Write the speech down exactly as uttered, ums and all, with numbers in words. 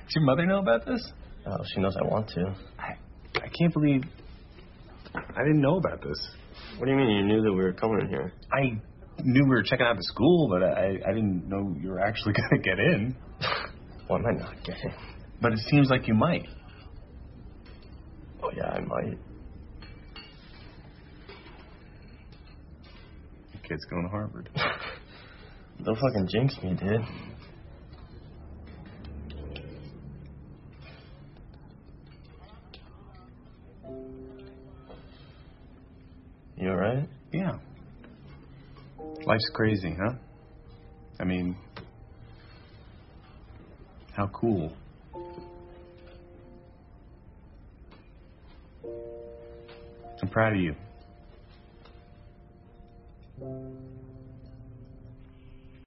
Does your mother know about this? Oh, she knows I want to. I, I can't believe I didn't know about this. What do you mean you knew that we were coming in here? I knew we were checking out the school, but I, I didn't know you were actually going to get in. Why am I not getting? But it seems like you might. Oh, yeah, I might. The kid's going to Harvard. Don't fucking jinx me, dude. You alright? Yeah. Life's crazy, huh? I mean, how cool. I'm proud of you.